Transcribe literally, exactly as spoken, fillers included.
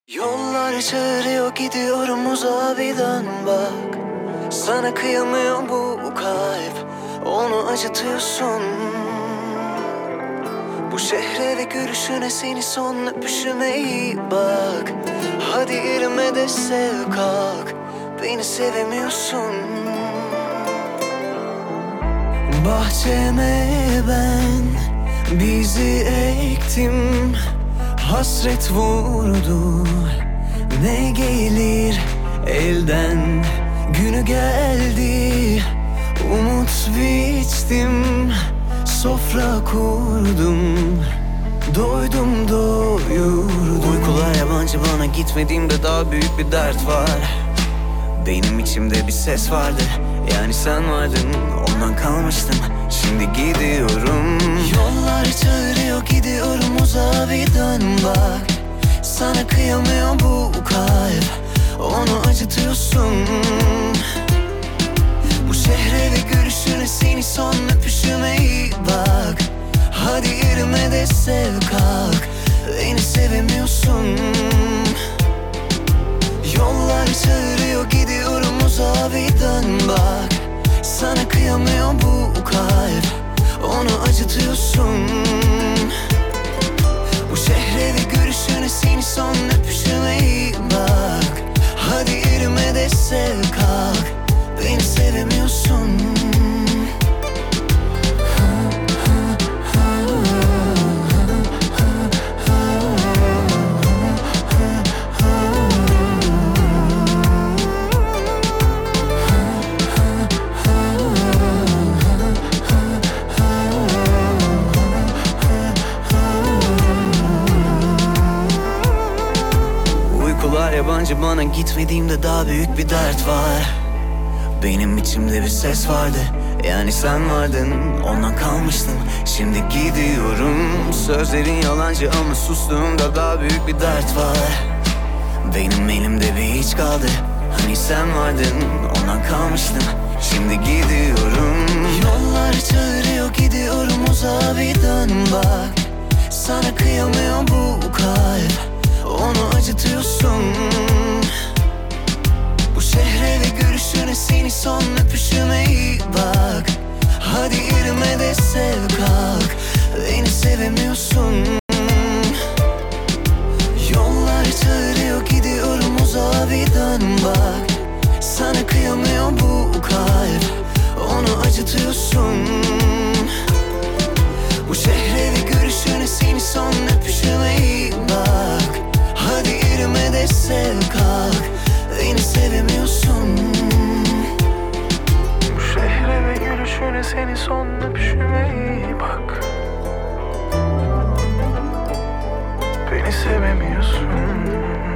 Yollar çağırıyor, gidiyorum uzağa, bir dön bak. Sana kıyamıyor bu kalp, onu acıtıyorsun. Bu şehre ve görüşüne, seni son öpüşüme iyi bak. Hadi elime de sev, kalk, beni sevemiyorsun. Bahçeme ben bizi ektim, hasret vurdu, ne gelir elden. Günü geldi, umut biçtim, sofra kurdum, doydum doyurdum. Uykular yabancı bana, gitmediğimde daha büyük bir dert var. Benim içimde bir ses vardı, yani sen vardın, ondan kalmıştım, şimdi gidiyorum. Yollar çağırıyor, gidiyorum uzağa, bir dön bak. Sana kıyamıyor bu kalp, onu acıtıyorsun. Bu şehre ve görüşüne, seni son öpüşüme iyi bak. Hadi elime de sev, kalk, beni sevemiyorsun. Yollar çağırıyor, gidiyorum uzağa, bir dön bak. Sana kıyamıyor bu kalp, onu acıtıyorsun. Bu şehre ve görüşüne, seni son öpüşüme iyi bak. Hadi elime de sev, kalk, beni sevemiyorsun. Uykular yabancı bana, gitmediğimde daha büyük bir dert var. Benim içimde bir ses vardı, yani sen vardın, ondan kalmıştım, şimdi gidiyorum. Sözlerin yalancı ama sustuğumda daha büyük bir dert var. Benim elimde bir hiç kaldı, hani sen vardın, ondan kalmıştım, şimdi gidiyorum. Yollar çağırıyor, gidiyorum uzağa, bir dön bak. Sana kıyamıyor bu kalp, onu acıtıyorsun. Bu şehre ve görüşüne, seni son öpüşüme iyi bak. Hadi elime de sev, kalk, beni sevemiyorsun. Yollar çağırıyor, gidiyorum uzağa, bir dön bak. Sana kıyamıyor bu kalp, onu acıtıyorsun. Bu şehre ve görüşüne, seni son öpüşüme iyi bak. Hadi elime de sev, kalk, beni sevemiyorsun. Bu şehre ve görüşüne, seni son öpüşüme iyi bak. Beni sevemiyorsun.